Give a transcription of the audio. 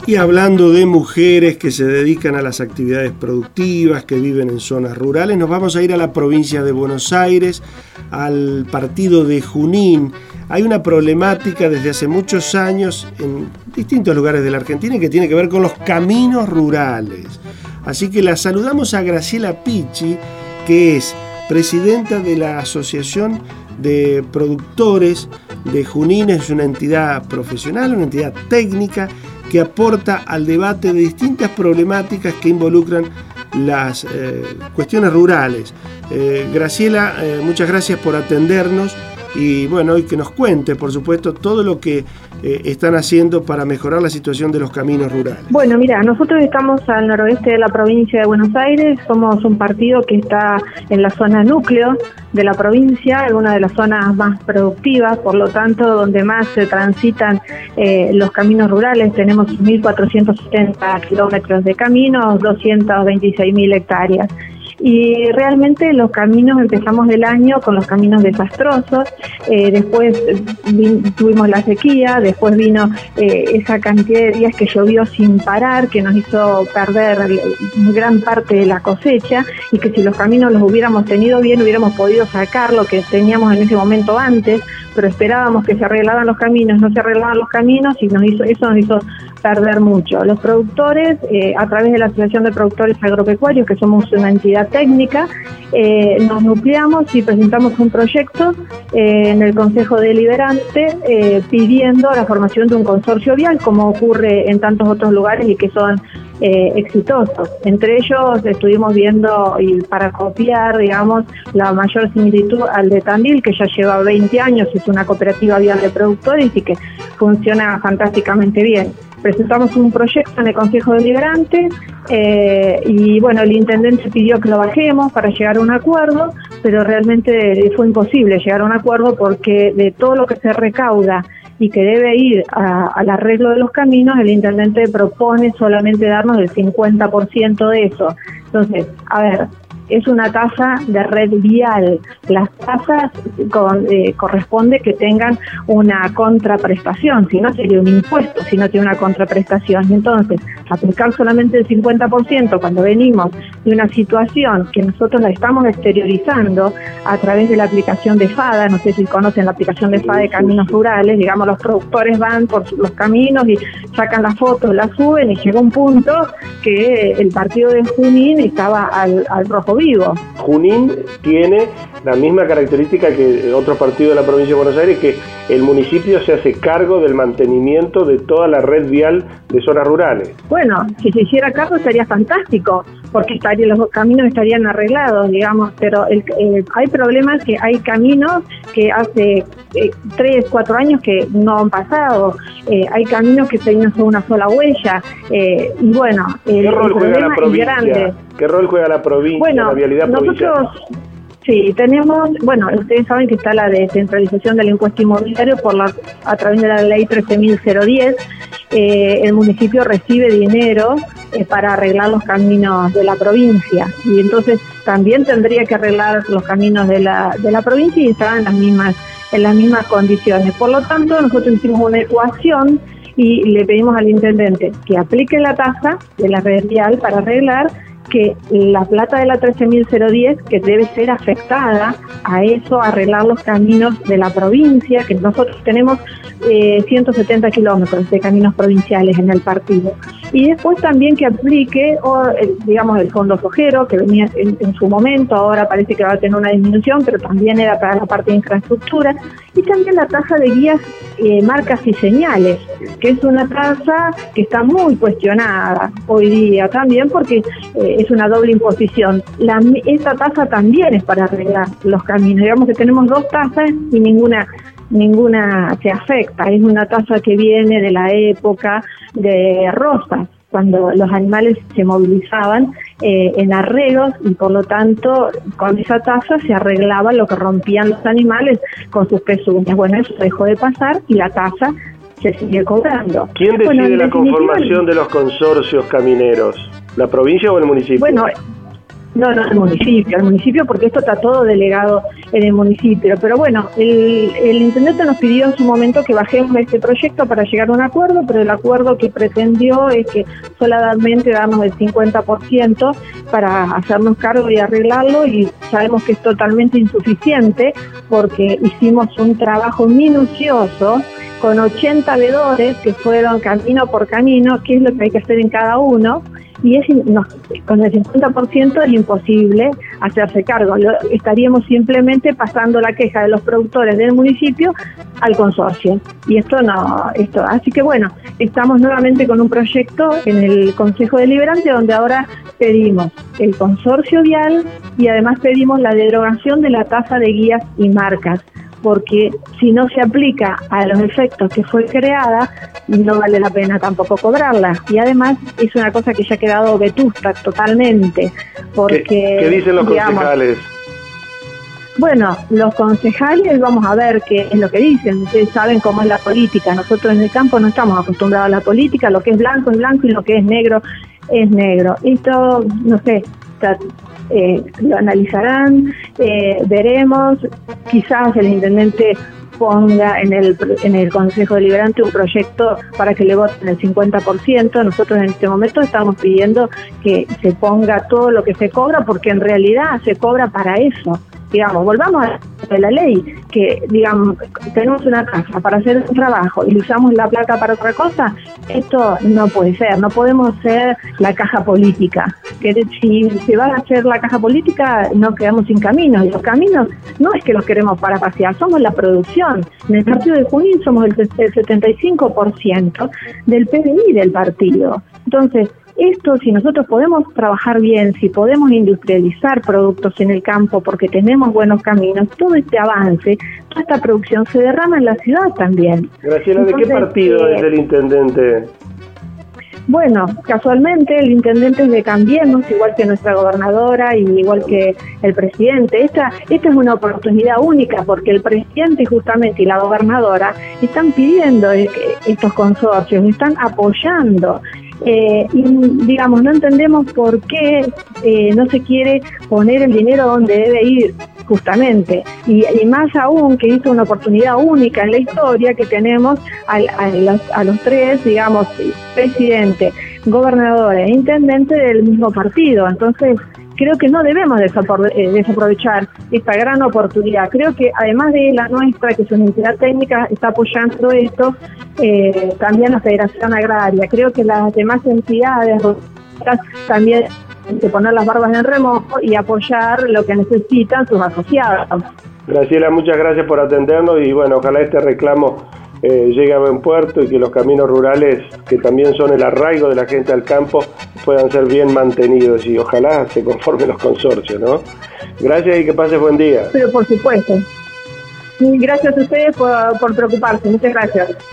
Y hablando de mujeres que se dedican a las actividades productivas, que viven en zonas rurales, nos vamos a ir a la provincia de Buenos Aires, al partido de Junín. Hay una problemática desde hace muchos años en distintos lugares de la Argentina que tiene que ver con los caminos rurales. Así que la saludamos a Graciela Picchi, que es presidenta de la Asociación de Productores de Junín. Es una entidad profesional, una entidad técnica que aporta al debate de distintas problemáticas que involucran las cuestiones rurales. Graciela, muchas gracias por atendernos y bueno, y que nos cuente, por supuesto, todo lo que están haciendo para mejorar la situación de los caminos rurales. Bueno, mira, nosotros estamos al noroeste de la provincia de Buenos Aires, somos un partido que está en la zona núcleo de la provincia, en una de las zonas más productivas, por lo tanto, donde más se transitan los caminos rurales. Tenemos 1.470 kilómetros de caminos, 226.000 hectáreas. Y realmente los caminos, empezamos el año con los caminos desastrosos, después tuvimos la sequía, después vino esa cantidad de días que llovió sin parar, que nos hizo perder gran parte de la cosecha, y que si los caminos los hubiéramos tenido bien, hubiéramos podido sacar lo que teníamos en ese momento antes, pero esperábamos que se arreglaran los caminos, no se arreglaban los caminos, y eso nos hizo perder mucho. Los productores, a través de la Asociación de Productores Agropecuarios, que somos una entidad técnica, nos nucleamos y presentamos un proyecto en el Consejo Deliberante pidiendo la formación de un consorcio vial, como ocurre en tantos otros lugares y que son exitosos. Entre ellos estuvimos viendo, y para copiar, digamos, la mayor similitud al de Tandil, que ya lleva 20 años, es una cooperativa vial de productores y que funciona fantásticamente bien. Presentamos un proyecto en el Consejo Deliberante y bueno, el intendente pidió que lo bajemos para llegar a un acuerdo, pero realmente fue imposible llegar a un acuerdo porque de todo lo que se recauda y que debe ir al arreglo de los caminos, el intendente propone solamente darnos el 50% de eso. Entonces, a ver, es una tasa de red vial. Las tasas corresponde que tengan una contraprestación, si no sería un impuesto, si no tiene una contraprestación. Y entonces, aplicar solamente el 50% cuando venimos de una situación que nosotros la estamos exteriorizando a través de la aplicación de FADA, no sé si conocen la aplicación de FADA de caminos rurales, digamos, los productores van por los caminos y sacan las fotos, las suben, y llegó un punto que el partido de Junín estaba al rojo vivo. Junín tiene la misma característica que otros partidos de la provincia de Buenos Aires, que el municipio se hace cargo del mantenimiento de toda la red vial de zonas rurales. Bueno, si se hiciera cargo sería fantástico, porque los caminos estarían arreglados, digamos, pero hay problemas, que hay caminos que hace 3, 4 años que no han pasado, hay caminos que tenían una sola huella, y bueno, el problema es grande. ¿Qué rol juega la provincia, la vialidad provincial? Nosotros, sí, tenemos, bueno, ustedes saben que está la descentralización del impuesto inmobiliario a través de la ley 13.010, el municipio recibe dinero para arreglar los caminos de la provincia, y entonces también tendría que arreglar los caminos de la provincia y estar en las mismas condiciones. Por lo tanto, nosotros hicimos una ecuación y le pedimos al intendente que aplique la tasa de la red vial para arreglar, que la plata de la 13.010, que debe ser afectada a eso, a arreglar los caminos de la provincia, que nosotros tenemos 170 kilómetros de caminos provinciales en el partido. Y después también que aplique, digamos, el fondo sojero, que venía en su momento, ahora parece que va a tener una disminución, pero también era para la parte de infraestructura, y también la tasa de guías, marcas y señales, que es una tasa que está muy cuestionada hoy día también, porque es una doble imposición. Esta tasa también es para arreglar los caminos. Digamos que tenemos 2 tasas y ninguna se afecta. Es una tasa que viene de la época de Rosas, cuando los animales se movilizaban en arreglos, y por lo tanto con esa tasa se arreglaba lo que rompían los animales con sus pezuñas. Bueno, eso dejó de pasar y la tasa se sigue cobrando. ¿Quién decide la conformación de los consorcios camineros? ¿La provincia o el municipio? Bueno, No, el municipio, porque esto está todo delegado en el municipio. Pero bueno, el intendente nos pidió en su momento que bajemos este proyecto para llegar a un acuerdo, pero el acuerdo que pretendió es que solamente darnos el 50% para hacernos cargo y arreglarlo, y sabemos que es totalmente insuficiente porque hicimos un trabajo minucioso con 80 veedores que fueron camino por camino, qué es lo que hay que hacer en cada uno. Y con el 50% es imposible hacerse cargo. Estaríamos simplemente pasando la queja de los productores del municipio al consorcio. Y así que bueno, estamos nuevamente con un proyecto en el Consejo Deliberante donde ahora pedimos el consorcio vial y además pedimos la derogación de la tasa de guías y marcas, porque si no se aplica a los efectos que fue creada, no vale la pena tampoco cobrarla. Y además es una cosa que ya ha quedado vetusta totalmente. Porque, ¿Qué dicen los concejales? Bueno, los concejales, vamos a ver qué es lo que dicen. Ustedes saben cómo es la política. Nosotros en el campo no estamos acostumbrados a la política. Lo que es blanco es blanco y lo que es negro es negro. Esto, no sé, lo analizarán, veremos. Quizás el intendente ponga en el Consejo Deliberante un proyecto para que le voten el 50%. Nosotros en este momento estamos pidiendo que se ponga todo lo que se cobra, porque en realidad se cobra para eso. Digamos, volvamos a la ley, que digamos, tenemos una casa para hacer un trabajo y usamos la plata para otra cosa. Esto no puede ser, no podemos ser la caja política. Que si se va a hacer la caja política, nos quedamos sin caminos. Y los caminos no es que los queremos para pasear, somos la producción. En el partido de Junín somos el 75% del PBI del partido. Entonces, esto, si nosotros podemos trabajar bien, si podemos industrializar productos en el campo porque tenemos buenos caminos, todo este avance, toda esta producción se derrama en la ciudad también. Graciela, ¿de qué partido es el intendente? Bueno, casualmente el intendente es de Cambiemos, igual que nuestra gobernadora y igual que el presidente. Esta es una oportunidad única porque el presidente justamente y la gobernadora están pidiendo estos consorcios, están apoyando. Y digamos, no entendemos por qué no se quiere poner el dinero donde debe ir justamente, y más aún que es una oportunidad única en la historia que tenemos a los tres, digamos, presidente, gobernador e intendente del mismo partido. Entonces creo que no debemos desaprovechar esta gran oportunidad. Creo que además de la nuestra, que es una entidad técnica, está apoyando esto, también la Federación Agraria. Creo que las demás entidades también de poner las barbas en remojo y apoyar lo que necesitan sus asociados. Graciela, muchas gracias por atendernos y bueno, ojalá este reclamo llegue a buen puerto y que los caminos rurales, que también son el arraigo de la gente al campo, puedan ser bien mantenidos y ojalá se conformen los consorcios, ¿no? Gracias y que pases buen día. Pero por supuesto. Y gracias a ustedes por preocuparse. Muchas gracias.